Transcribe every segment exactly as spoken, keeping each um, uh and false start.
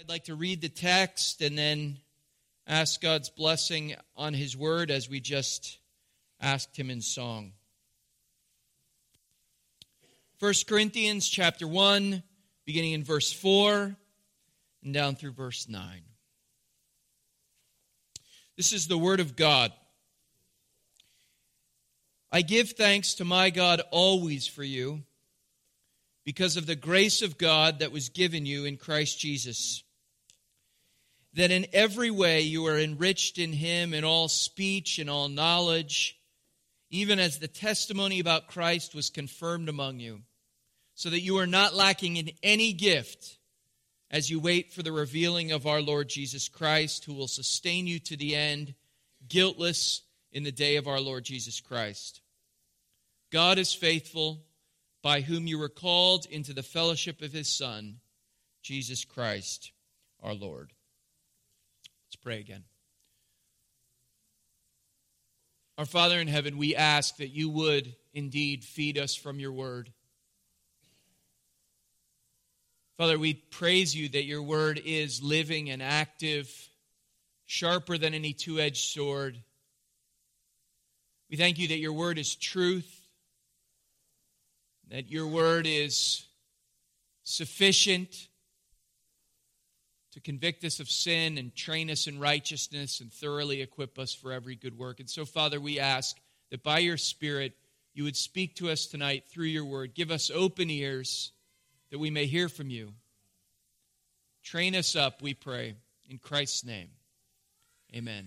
I'd like to read the text and then ask God's blessing on His Word as we just asked Him in song. First Corinthians chapter one, beginning in verse four and down through verse nine. This is the Word of God. I give thanks to my God always for you, because of the grace of God that was given you in Christ Jesus, that in every way you are enriched in Him in all speech and all knowledge, even as the testimony about Christ was confirmed among you, so that you are not lacking in any gift as you wait for the revealing of our Lord Jesus Christ, who will sustain you to the end, guiltless in the day of our Lord Jesus Christ. God is faithful, by whom you were called into the fellowship of His Son, Jesus Christ, our Lord. Let's pray again. Our Father in heaven, we ask that you would indeed feed us from your word. Father, we praise you that your word is living and active, sharper than any two-edged sword. We thank you that your word is truth, that your word is sufficient to convict us of sin and train us in righteousness and thoroughly equip us for every good work. And so, Father, we ask that by your Spirit you would speak to us tonight through your word. Give us open ears that we may hear from you. Train us up, we pray, in Christ's name. Amen.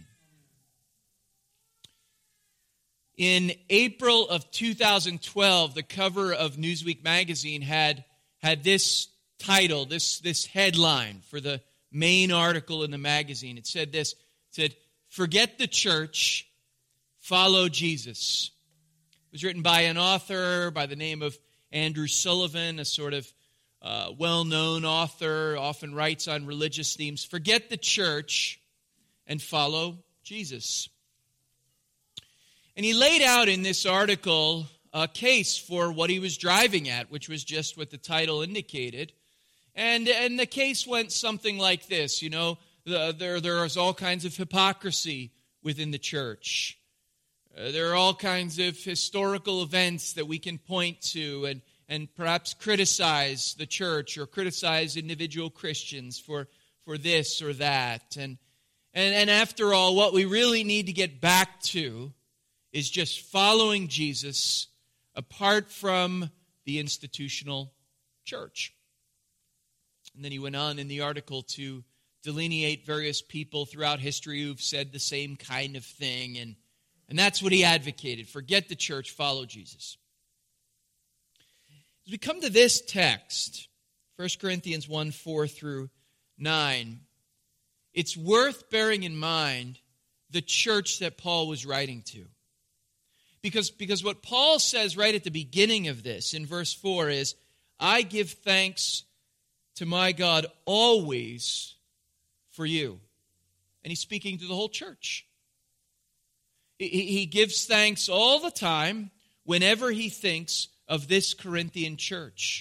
In April of two thousand twelve, the cover of Newsweek magazine had, had this title, this, this headline for the main article in the magazine. It said this, it said, "Forget the church, follow Jesus." It was written by an author by the name of Andrew Sullivan, a sort of uh, well-known author, often writes on religious themes. Forget the church and follow Jesus. And he laid out in this article a case for what he was driving at, which was just what the title indicated. And, and the case went something like this, you know, the, there, there is all kinds of hypocrisy within the church. Uh, there are all kinds of historical events that we can point to and, and perhaps criticize the church or criticize individual Christians for, for this or that. And, and, and after all, what we really need to get back to is just following Jesus apart from the institutional church. And then he went on in the article to delineate various people throughout history who've said the same kind of thing. And, and that's what he advocated. Forget the church, follow Jesus. As we come to this text, First Corinthians one, four through nine, it's worth bearing in mind the church that Paul was writing to. Because, because what Paul says right at the beginning of this, in verse four, is, I give thanks to my God always for you. And he's speaking to the whole church. He, he gives thanks all the time whenever he thinks of this Corinthian church.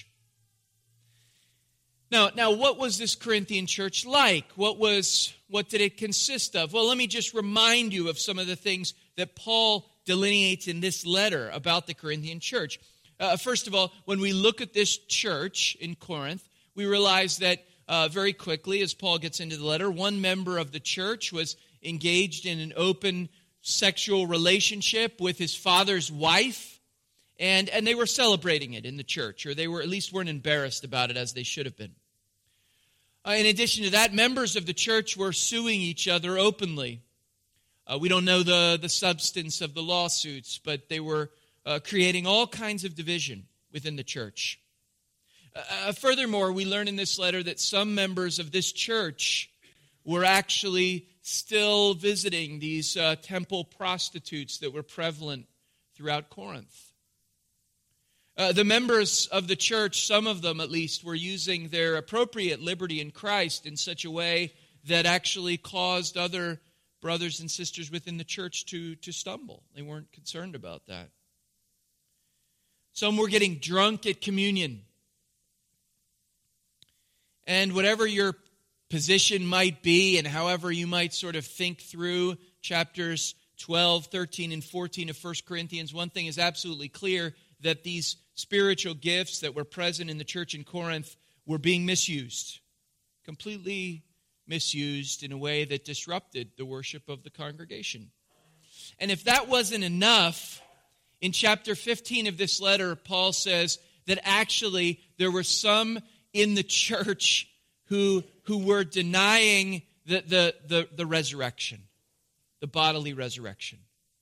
Now, now, what was this Corinthian church like? What was, what did it consist of? Well, let me just remind you of some of the things that Paul delineates in this letter about the Corinthian church. Uh, first of all, when we look at this church in Corinth, we realize that uh, very quickly, as Paul gets into the letter, one member of the church was engaged in an open sexual relationship with his father's wife, and, and they were celebrating it in the church, or they were at least weren't embarrassed about it as they should have been. Uh, in addition to that, members of the church were suing each other openly. Uh, we don't know the, the substance of the lawsuits, but they were uh, creating all kinds of division within the church. Uh, furthermore, we learn in this letter that some members of this church were actually still visiting these uh, temple prostitutes that were prevalent throughout Corinth. Uh, the members of the church, some of them at least, were using their appropriate liberty in Christ in such a way that actually caused other brothers and sisters within the church to, to stumble. They weren't concerned about that. Some were getting drunk at communion. And whatever your position might be, and however you might sort of think through chapters twelve, thirteen, and fourteen of First Corinthians, one thing is absolutely clear, that these spiritual gifts that were present in the church in Corinth were being misused, completely misused in a way that disrupted the worship of the congregation. And if that wasn't enough, in chapter fifteen of this letter, Paul says that actually there were some in the church who, who were denying the, the, the, the resurrection, the bodily resurrection.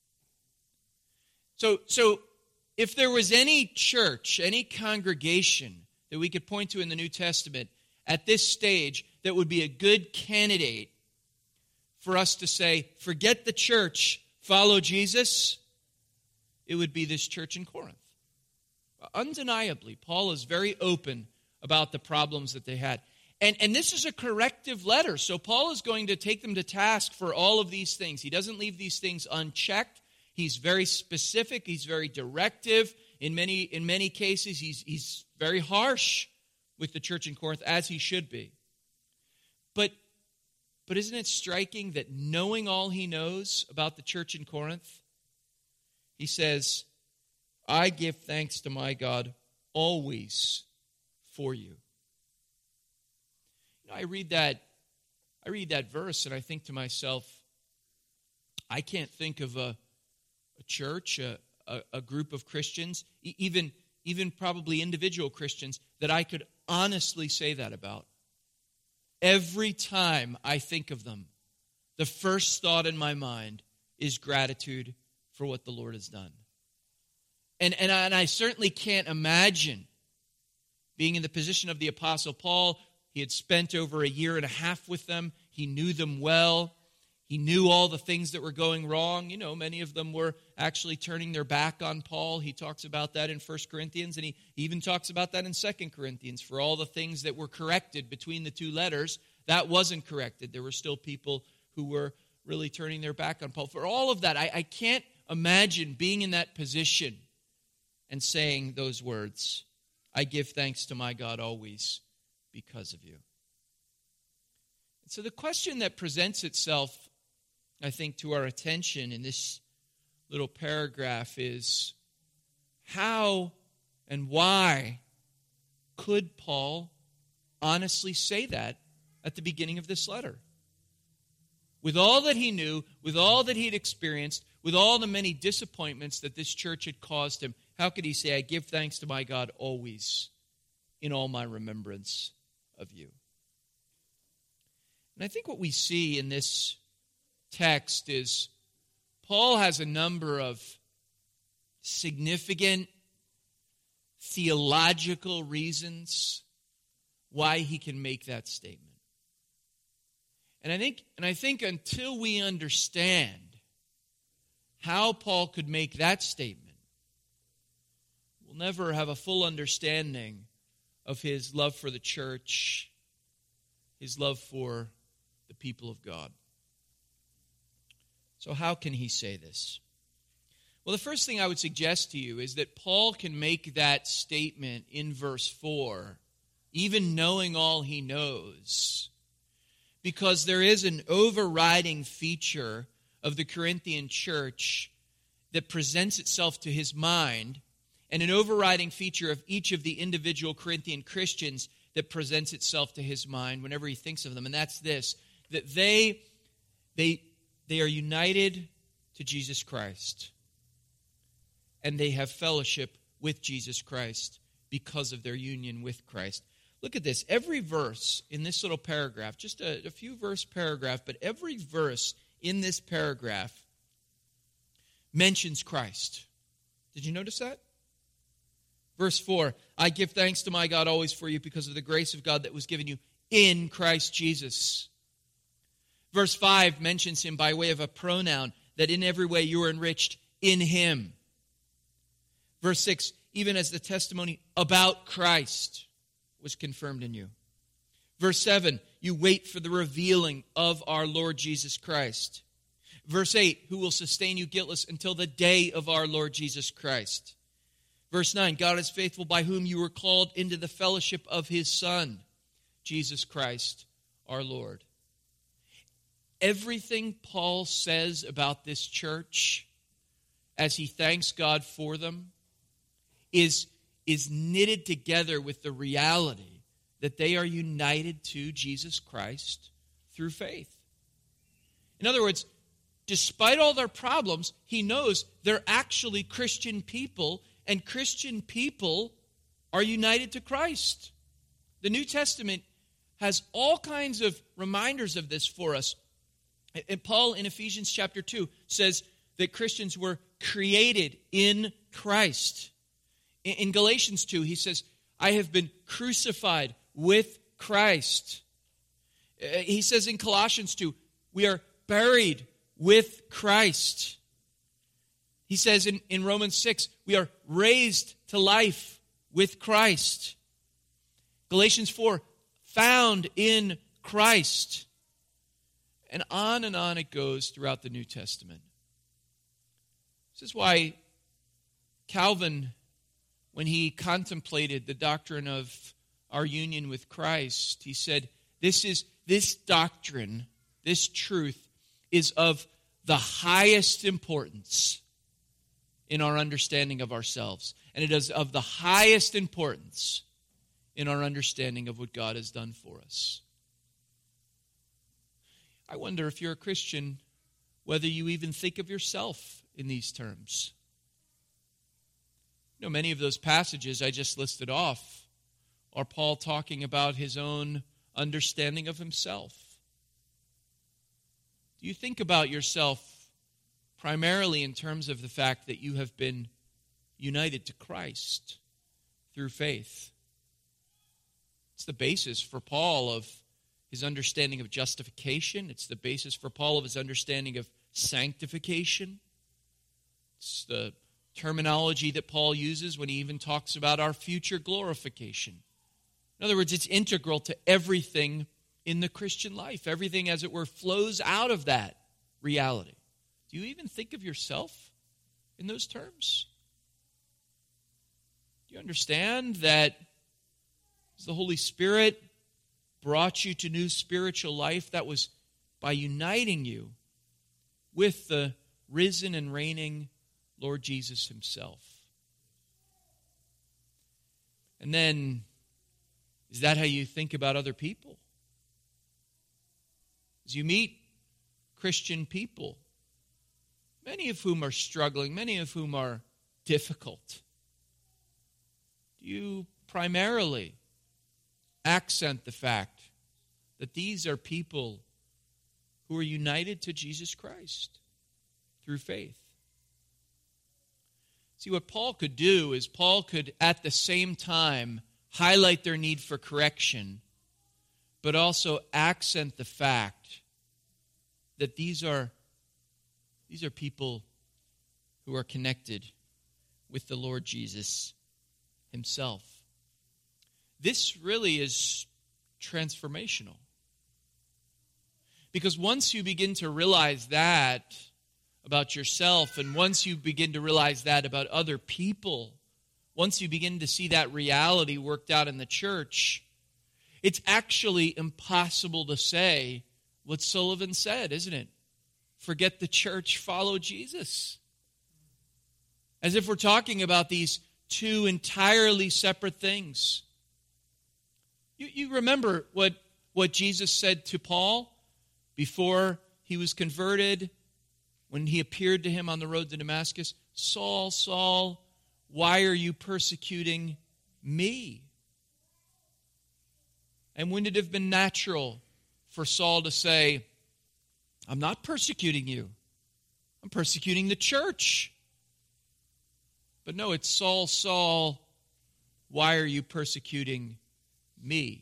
So, so if there was any church, any congregation that we could point to in the New Testament at this stage that would be a good candidate for us to say, forget the church, follow Jesus, it would be this church in Corinth. Undeniably, Paul is very open about the problems that they had. And, and this is a corrective letter, so Paul is going to take them to task for all of these things. He doesn't leave these things unchecked. He's very specific. He's very directive. In many, in many cases, he's, he's very harsh with the church in Corinth, as he should be. But, but isn't it striking that knowing all he knows about the church in Corinth, he says, I give thanks to my God always for you. You know, I read that, I read that verse and I think to myself, I can't think of a, a church, a, a, a group of Christians, e- even, even probably individual Christians, that I could honestly say that about. Every time I think of them, the first thought in my mind is gratitude for what the Lord has done. And, and, I, and I certainly can't imagine being in the position of the Apostle Paul. He had spent over a year and a half with them. He knew them well. He knew all the things that were going wrong. You know, many of them were actually turning their back on Paul. He talks about that in First Corinthians, and he even talks about that in Second Corinthians. For all the things that were corrected between the two letters, that wasn't corrected. There were still people who were really turning their back on Paul. For all of that, I, I can't imagine being in that position and saying those words, I give thanks to my God always because of you. And so the question that presents itself, I think, to our attention in this little paragraph is, how and why could Paul honestly say that at the beginning of this letter? With all that he knew, with all that he'd experienced, with all the many disappointments that this church had caused him, how could he say, I give thanks to my God always in all my remembrance of you? And I think what we see in this text is Paul has a number of significant theological reasons why he can make that statement. And I think, and I think until we understand how Paul could make that statement, we'll never have a full understanding of his love for the church, his love for the people of God. So how can he say this? Well, the first thing I would suggest to you is that Paul can make that statement in verse four, even knowing all he knows, because there is an overriding feature of the Corinthian church that presents itself to his mind, and an overriding feature of each of the individual Corinthian Christians that presents itself to his mind whenever he thinks of them, and that's this, that they, they, they are united to Jesus Christ, and they have fellowship with Jesus Christ because of their union with Christ. Look at this. Every verse in this little paragraph, just a, a few verse paragraph, but every verse in this paragraph mentions Christ. Did you notice that? Verse four, I give thanks to my God always for you because of the grace of God that was given you in Christ Jesus. Verse five mentions him by way of a pronoun, that in every way you are enriched in him. Verse six, even as the testimony about Christ was confirmed in you. Verse seven, you wait for the revealing of our Lord Jesus Christ. Verse eight, who will sustain you guiltless until the day of our Lord Jesus Christ. Verse nine, God is faithful, by whom you were called into the fellowship of his Son, Jesus Christ, our Lord. Everything Paul says about this church as he thanks God for them is, is knitted together with the reality that they are united to Jesus Christ through faith. In other words, despite all their problems, he knows they're actually Christian people, and Christian people are united to Christ. The New Testament has all kinds of reminders of this for us. And Paul in Ephesians chapter two says that Christians were created in Christ. In Galatians two, he says, I have been crucified with Christ. He says in Colossians two, we are buried with Christ. He says in, in Romans six, we are raised to life with Christ. Galatians four, found in Christ. And on and on it goes throughout the New Testament. This is why Calvin, when he contemplated the doctrine of our union with Christ, he said, this is this doctrine, this truth, is of the highest importance in our understanding of ourselves. And it is of the highest importance in our understanding of what God has done for us. I wonder if you're a Christian, whether you even think of yourself in these terms. You know, many of those passages I just listed off are Paul talking about his own understanding of himself. Do you think about yourself primarily in terms of the fact that you have been united to Christ through faith? It's the basis for Paul of his understanding of justification. It's the basis for Paul of his understanding of sanctification. It's the terminology that Paul uses when he even talks about our future glorification. In other words, it's integral to everything in the Christian life. Everything, as it were, flows out of that reality. Do you even think of yourself in those terms? Do you understand that as the Holy Spirit brought you to new spiritual life, that was by uniting you with the risen and reigning Lord Jesus himself? And then, is that how you think about other people? As you meet Christian people, many of whom are struggling, many of whom are difficult, do you primarily accent the fact that these are people who are united to Jesus Christ through faith? See, what Paul could do is Paul could at the same time highlight their need for correction, but also accent the fact that these are, these are people who are connected with the Lord Jesus himself. This really is transformational. Because once you begin to realize that about yourself, and once you begin to realize that about other people, once you begin to see that reality worked out in the church, it's actually impossible to say what Sullivan said, isn't it? Forget the church, follow Jesus. As if we're talking about these two entirely separate things. You, you remember what, what Jesus said to Paul before he was converted, when he appeared to him on the road to Damascus? Saul, Saul, why are you persecuting me? And wouldn't it have been natural for Saul to say, I'm not persecuting you. I'm persecuting the church. But no, it's Saul, Saul, why are you persecuting me?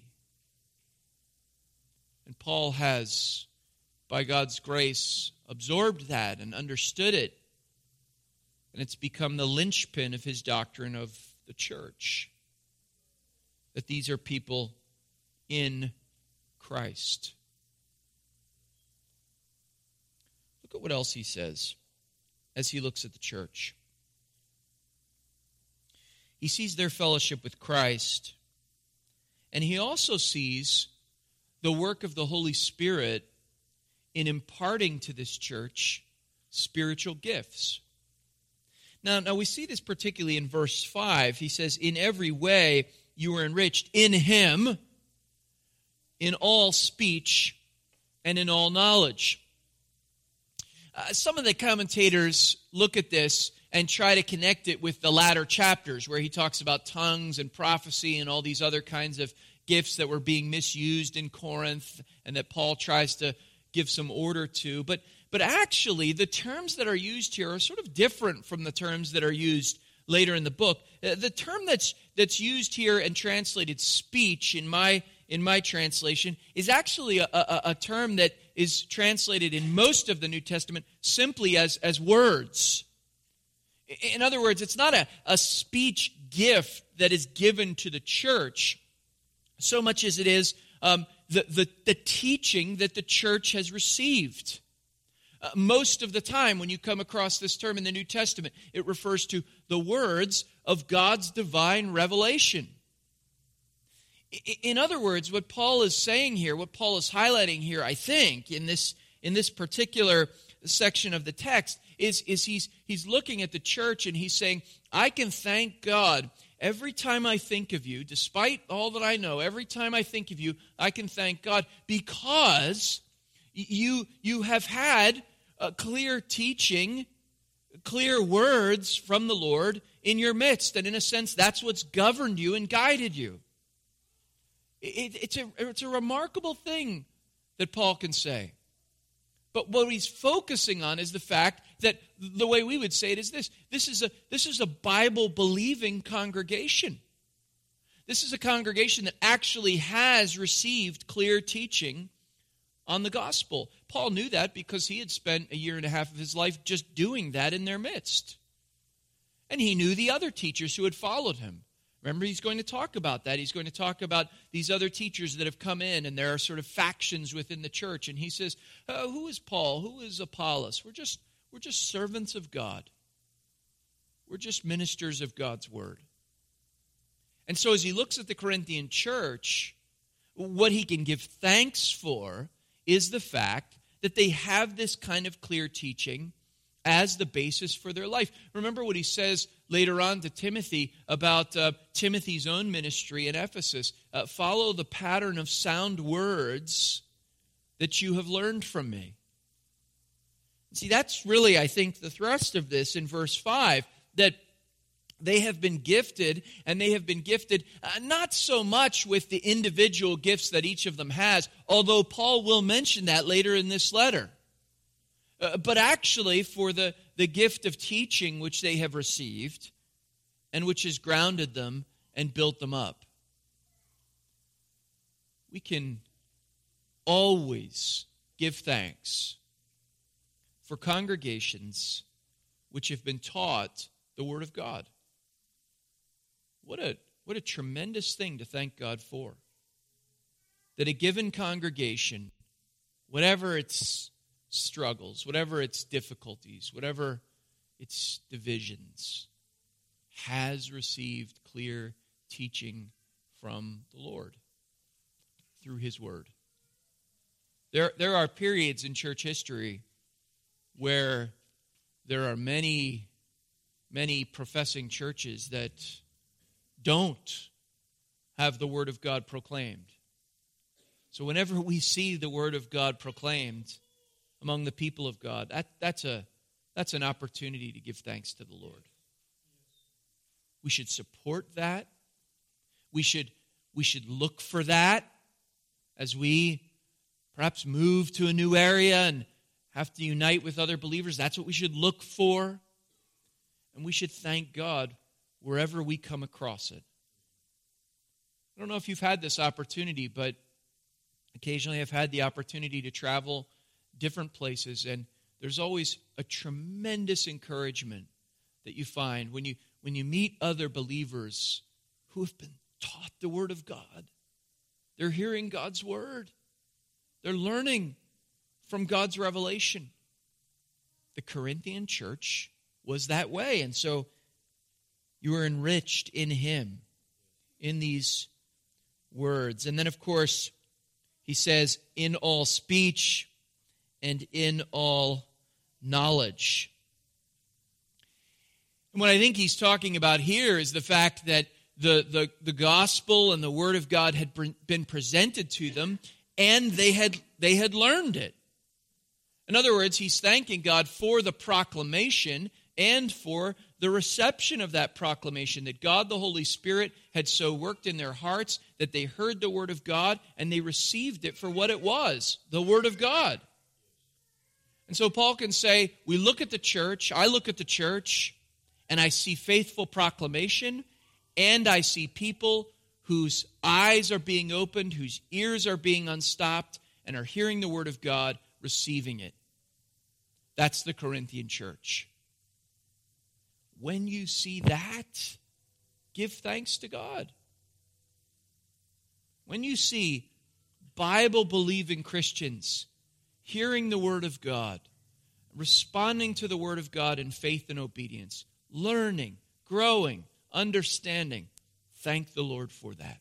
And Paul has, by God's grace, absorbed that and understood it. And it's become the linchpin of his doctrine of the church. That these are people in Christ. Look at what else he says as he looks at the church. He sees their fellowship with Christ, and he also sees the work of the Holy Spirit in imparting to this church spiritual gifts. Now, now we see this particularly in verse five. He says, in every way you were enriched in him, in all speech and in all knowledge. Uh, some of the commentators look at this and try to connect it with the latter chapters where he talks about tongues and prophecy and all these other kinds of gifts that were being misused in Corinth and that Paul tries to give some order to. But, but actually, the terms that are used here are sort of different from the terms that are used later in the book. Uh, the term that's that's used here and translated speech in my in my translation is actually a, a, a term that is translated in most of the New Testament simply as, as words. In other words, it's not a, a speech gift that is given to the church so much as it is um, the, the, the teaching that the church has received. Uh, most of the time when you come across this term in the New Testament, it refers to the words of God's divine revelation. In other words, what Paul is saying here, what Paul is highlighting here, I think, in this in this particular section of the text, is, is he's he's looking at the church and he's saying, I can thank God every time I think of you, despite all that I know, every time I think of you, I can thank God because you, you have had a clear teaching, clear words from the Lord in your midst. And in a sense, that's what's governed you and guided you. It, it's, a, it's a remarkable thing that Paul can say. But what he's focusing on is the fact that the way we would say it is this. This is a, this is a Bible-believing congregation. This is a congregation that actually has received clear teaching on the gospel. Paul knew that because he had spent a year and a half of his life just doing that in their midst. And he knew the other teachers who had followed him. Remember, he's going to talk about that. He's going to talk about these other teachers that have come in, and there are sort of factions within the church. And he says, oh, who is Paul? Who is Apollos? We're just, we're just servants of God. We're just ministers of God's word. And so as he looks at the Corinthian church, what he can give thanks for is the fact that they have this kind of clear teaching as the basis for their life. Remember what he says later on to Timothy about uh, Timothy's own ministry in Ephesus. Uh, Follow the pattern of sound words that you have learned from me. See, that's really, I think, the thrust of this in verse five, that they have been gifted, and they have been gifted uh, not so much with the individual gifts that each of them has, although Paul will mention that later in this letter. Uh, but actually for the, the gift of teaching which they have received and which has grounded them and built them up. We can always give thanks for congregations which have been taught the Word of God. What a, what a tremendous thing to thank God for. That a given congregation, whatever its struggles, whatever its difficulties, whatever its divisions, has received clear teaching from the Lord through His Word. There, there are periods in church history where there are many, many professing churches that don't have the Word of God proclaimed. So whenever we see the Word of God proclaimed among the people of God, that, that's a that's an opportunity to give thanks to the Lord. We should support that. We should we should look for that as we perhaps move to a new area and have to unite with other believers. That's what we should look for. And we should thank God wherever we come across it. I don't know if you've had this opportunity, but occasionally I've had the opportunity to travel different places, and there's always a tremendous encouragement that you find when you when you meet other believers who have been taught the Word of God. They're hearing God's Word. They're learning from God's revelation. The Corinthian church was that way, and so you were enriched in Him, in these words. And then, of course, He says, in all speech and in all knowledge. And what I think he's talking about here is the fact that the, the, the gospel and the word of God had been presented to them, and they had, they had learned it. In other words, he's thanking God for the proclamation and for the reception of that proclamation, that God the Holy Spirit had so worked in their hearts that they heard the word of God and they received it for what it was, the word of God. And so Paul can say, we look at the church, I look at the church, and I see faithful proclamation, and I see people whose eyes are being opened, whose ears are being unstopped, and are hearing the word of God, receiving it. That's the Corinthian church. When you see that, give thanks to God. When you see Bible-believing Christians hearing the word of God, responding to the word of God in faith and obedience, learning, growing, understanding, thank the Lord for that.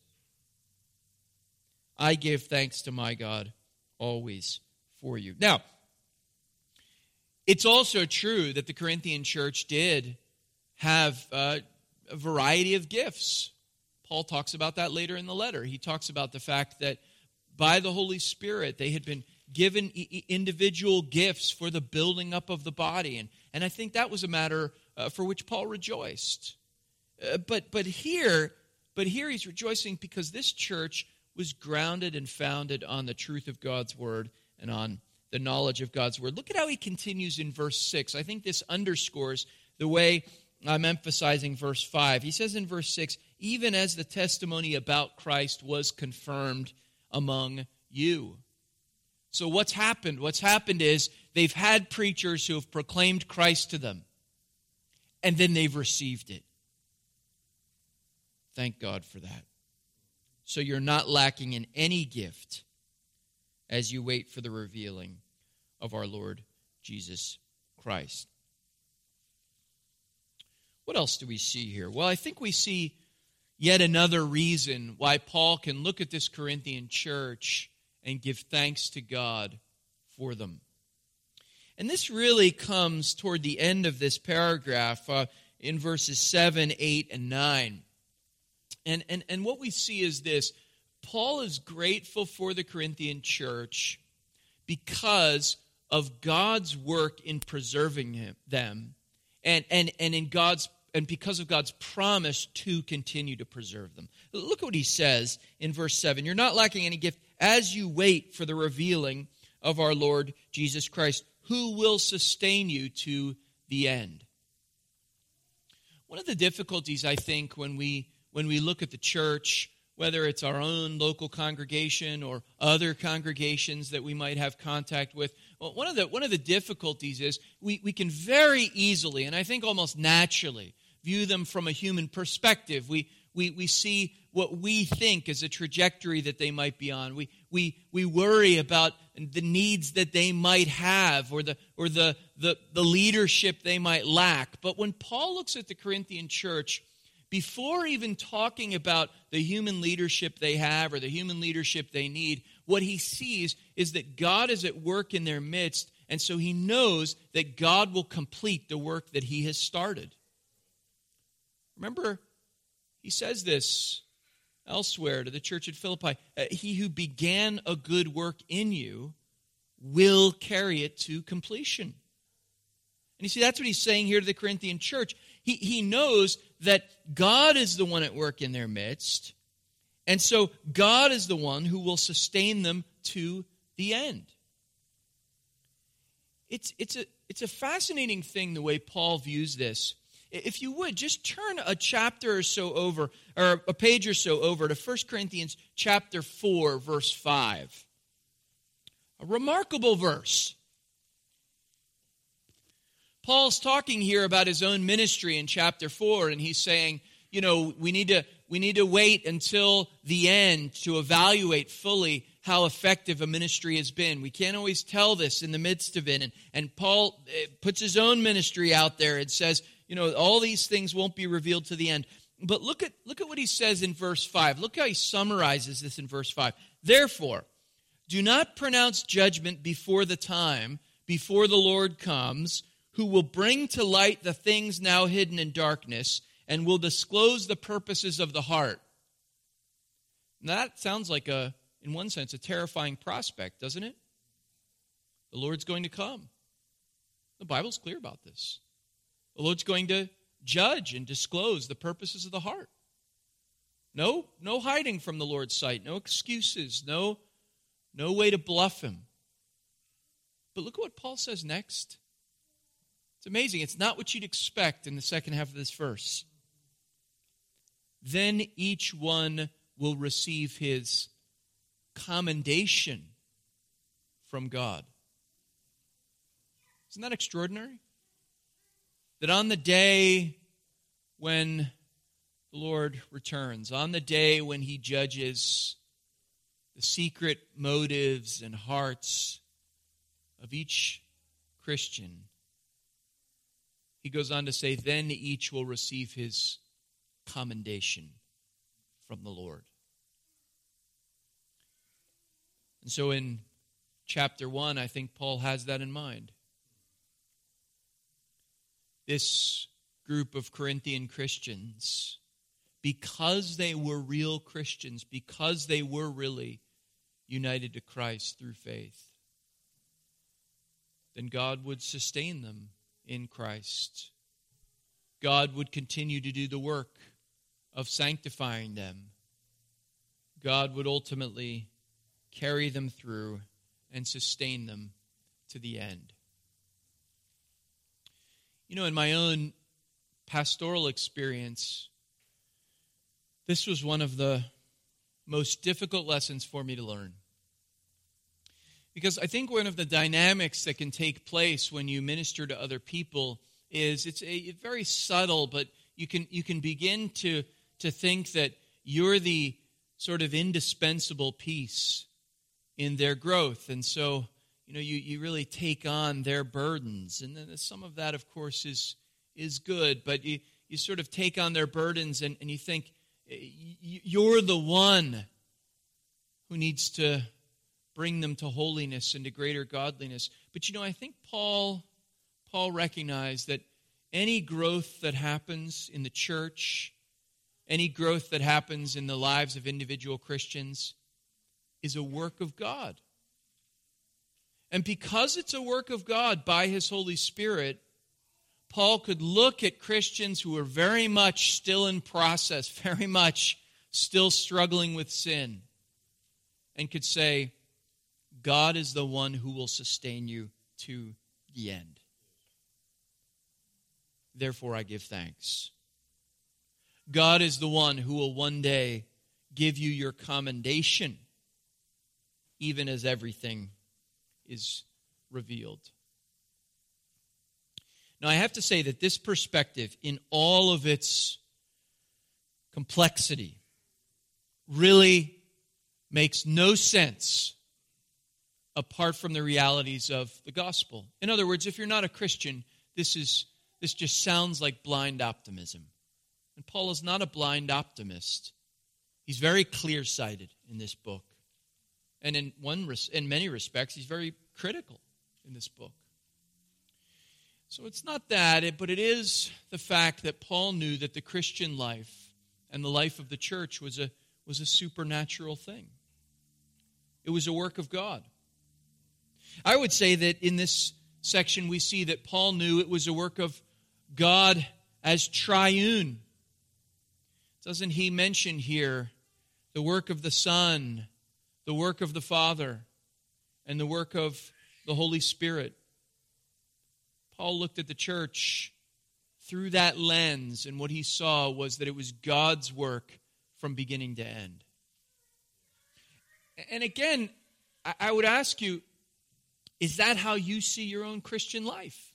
I give thanks to my God always for you. Now, it's also true that the Corinthian church did have uh, a variety of gifts. Paul talks about that later in the letter. He talks about the fact that by the Holy Spirit, they had been given I- individual gifts for the building up of the body. And, and I think that was a matter uh, for which Paul rejoiced. Uh, but, but, here, but here he's rejoicing because this church was grounded and founded on the truth of God's word and on the knowledge of God's word. Look at how he continues in verse six. I think this underscores the way I'm emphasizing verse five. He says in verse six, even as the testimony about Christ was confirmed among you. So what's happened? What's happened is they've had preachers who have proclaimed Christ to them, and then they've received it. Thank God for that. So you're not lacking in any gift as you wait for the revealing of our Lord Jesus Christ. What else do we see here? Well, I think we see yet another reason why Paul can look at this Corinthian church and give thanks to God for them. And this really comes toward the end of this paragraph uh, in verses seven, eight, and nine. And, and, and what we see is this. Paul is grateful for the Corinthian church because of God's work in preserving him, them and, and, and in God's and because of God's promise to continue to preserve them. Look at what he says in verse seven. You're not lacking any gift as you wait for the revealing of our Lord Jesus Christ, who will sustain you to the end. One of the difficulties, I think, when we when we look at the church, whether it's our own local congregation or other congregations that we might have contact with, well, one of the one of the difficulties is we, we can very easily, and I think almost naturally, view them from a human perspective. We we we see what we think is a trajectory that they might be on. We we we worry about the needs that they might have or the or the the, the leadership they might lack. But when Paul looks at the Corinthian church, before even talking about the human leadership they have or the human leadership they need, what he sees is that God is at work in their midst, and so he knows that God will complete the work that he has started. Remember, he says this elsewhere to the church at Philippi, he who began a good work in you will carry it to completion. And you see, that's what he's saying here to the Corinthian church. He, he knows that God is the one at work in their midst, and so God is the one who will sustain them to the end. It's, it's, a, it's a fascinating thing the way Paul views this. If you would, just turn a chapter or so over, or a page or so over to First Corinthians chapter four, verse five. A remarkable verse. Paul's talking here about his own ministry in chapter four, and he's saying, you know, we need to we need to wait until the end to evaluate fully how effective a ministry has been. We can't always tell this in the midst of it. And, and Paul puts his own ministry out there and says, you know, all these things won't be revealed to the end. But look at look at what he says in verse five. Look how he summarizes this in verse five. Therefore, Do not pronounce judgment before the time, before the Lord comes, who will bring to light the things now hidden in darkness and will disclose the purposes of the heart. Now, that sounds like, a, in one sense, a terrifying prospect, doesn't it? The Lord's going to come. The Bible's clear about this. The Lord's going to judge and disclose the purposes of the heart. No, no hiding from the Lord's sight, no excuses, no, no way to bluff him. But look at what Paul says next. It's amazing. It's not what you'd expect in the second half of this verse. Then each one will receive his commendation from God. Isn't that extraordinary? That on the day when the Lord returns, on the day when he judges the secret motives and hearts of each Christian, he goes on to say, then each will receive his commendation from the Lord. And so in chapter one, I think Paul has that in mind. This group of Corinthian Christians, because they were real Christians, because they were really united to Christ through faith, then God would sustain them in Christ. God would continue to do the work of sanctifying them. God would ultimately carry them through and sustain them to the end. You know, in my own pastoral experience, this was one of the most difficult lessons for me to learn. Because I think one of the dynamics that can take place when you minister to other people is it's a very subtle, but you can you can begin to, to think that you're the sort of indispensable piece in their growth. And so, you know, you, you really take on their burdens. And then some of that, of course, is is good, but you, you sort of take on their burdens and, and you think you're the one who needs to bring them to holiness and to greater godliness. But you know, I think Paul Paul recognized that any growth that happens in the church, any growth that happens in the lives of individual Christians is a work of God. And because it's a work of God by His Holy Spirit, Paul could look at Christians who are very much still in process, very much still struggling with sin, and could say, God is the one who will sustain you to the end. Therefore, I give thanks. God is the one who will one day give you your commendation, even as everything is revealed. Now, I have to say that this perspective, in all of its complexity, really makes no sense apart from the realities of the gospel. In other words, if you're not a Christian, this is this just sounds like blind optimism. And Paul is not a blind optimist. He's very clear-sighted in this book. And in one in many respects, he's very critical in this book. So it's not that, but it is the fact that Paul knew that the Christian life and the life of the church was a was a supernatural thing. It was a work of God. I would say that in this section we see that Paul knew it was a work of God as triune. Doesn't he mention here the work of the Son, the work of the Father, and the work of the Holy Spirit? Paul looked at the church through that lens, and what he saw was that it was God's work from beginning to end. And again, I would ask you, is that how you see your own Christian life?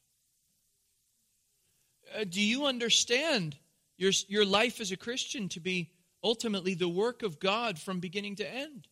Uh, do you understand your, your life as a Christian to be ultimately the work of God from beginning to end?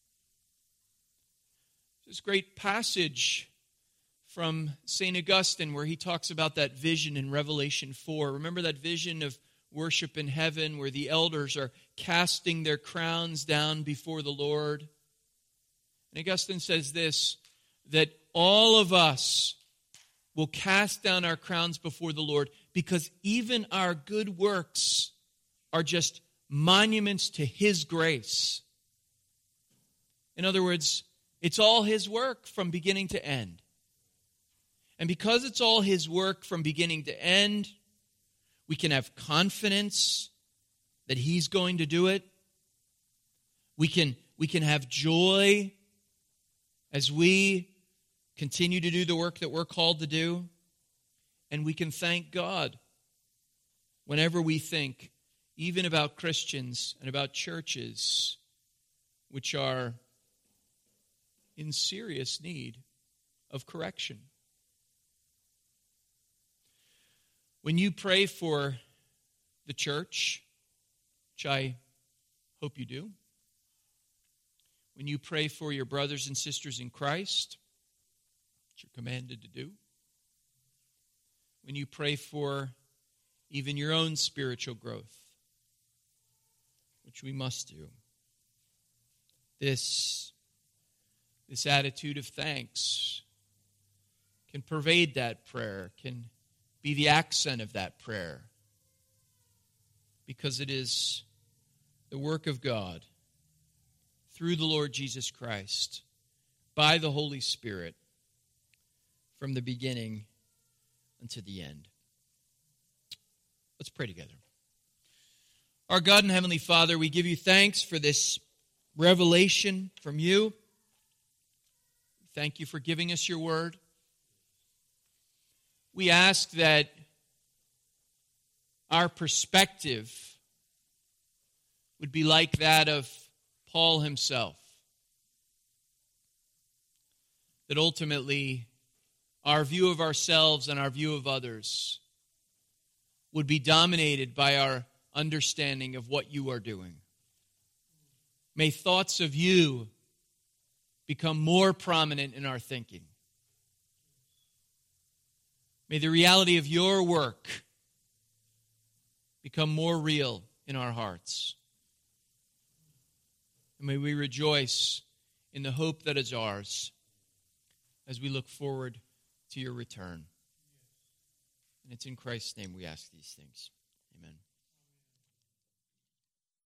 This great passage from Saint Augustine where he talks about that vision in Revelation four. Remember that vision of worship in heaven where the elders are casting their crowns down before the Lord? And Augustine says this, that all of us will cast down our crowns before the Lord because even our good works are just monuments to His grace. In other words, it's all His work from beginning to end. And because it's all His work from beginning to end, we can have confidence that He's going to do it. We can, we can have joy as we continue to do the work that we're called to do. And we can thank God whenever we think, even about Christians and about churches which are in serious need of correction. When you pray for the church, which I hope you do, when you pray for your brothers and sisters in Christ, which you're commanded to do, when you pray for even your own spiritual growth, which we must do, this, this attitude of thanks can pervade that prayer, can be the accent of that prayer, because it is the work of God through the Lord Jesus Christ by the Holy Spirit from the beginning unto the end. Let's pray together. Our God and Heavenly Father, we give you thanks for this revelation from you. Thank you for giving us your word. We ask that our perspective would be like that of Paul himself. That ultimately our view of ourselves and our view of others would be dominated by our understanding of what you are doing. May thoughts of you become more prominent in our thinking. May the reality of your work become more real in our hearts. And may we rejoice in the hope that is ours as we look forward to your return. And it's in Christ's name we ask these things.